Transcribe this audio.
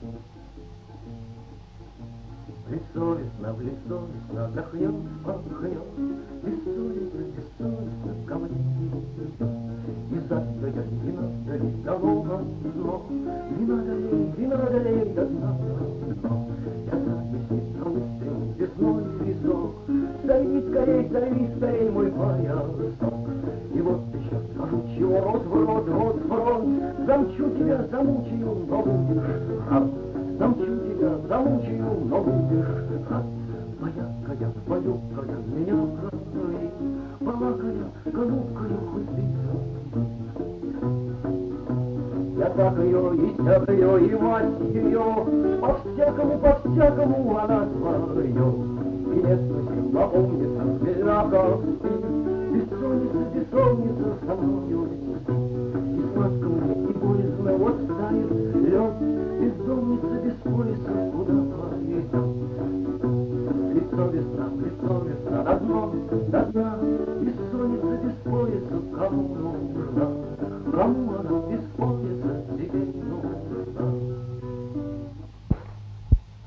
В лицо весна дохнет, пахнет, бессовестно ко мне идет. И завтра я не надо ли давно одно, не надо ли одна одно. Я запись быстрым весной везок, сорви скорей мой поясок. И вот еще скажу, чего рот в рот, замчу тебя, замучаю, но будешь рад. Замчу тебя, замучаю, но будешь рад. Баюкая меня красной, балакая голубкою хоть ты. Я так ее и сяк ее, и мать ее, по-всякому она свое. И нет мысли напомнится, веляка спит, бессонница со мною спит. И сладко мне, и боязно, вот тает лед, бездомница без пояса куда пойдет. Лицо весна, до дна, бессонница без пояса, кому нужна, кому она без